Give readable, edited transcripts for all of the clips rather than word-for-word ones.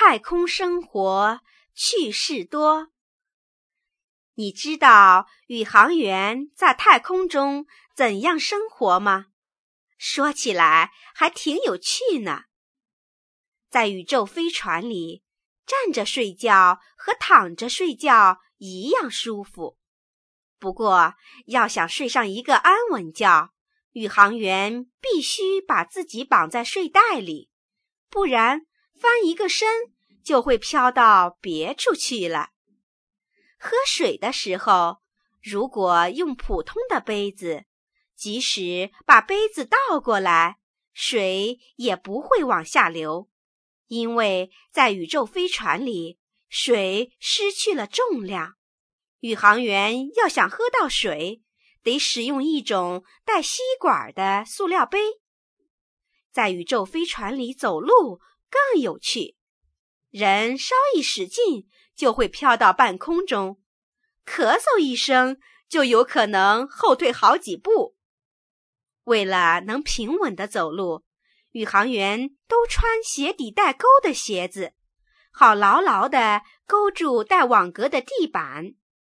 太空生活趣事多。你知道宇航员在太空中怎样生活吗？说起来还挺有趣呢。在宇宙飞船里，站着睡觉和躺着睡觉一样舒服。不过，要想睡上一个安稳觉，宇航员必须把自己绑在睡袋里，不然翻一个身就会飘到别处去了。喝水的时候，如果用普通的杯子，即使把杯子倒过来，水也不会往下流，因为在宇宙飞船里，水失去了重量。宇航员要想喝到水，得使用一种带吸管的塑料杯。在宇宙飞船里走路更有趣，人稍一使劲就会飘到半空中，咳嗽一声就有可能后退好几步。为了能平稳地走路，宇航员都穿鞋底带钩的鞋子，好牢牢地勾住带网格的地板。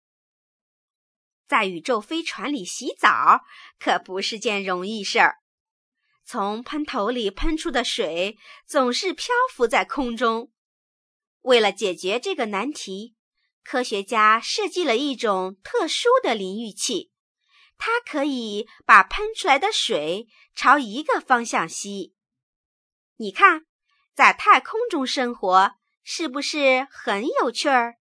在宇宙飞船里洗澡可不是件容易事儿，从喷头里喷出的水总是漂浮在空中。为了解决这个难题，科学家设计了一种特殊的淋浴器，它可以把喷出来的水朝一个方向吸。你看，在太空中生活是不是很有趣儿？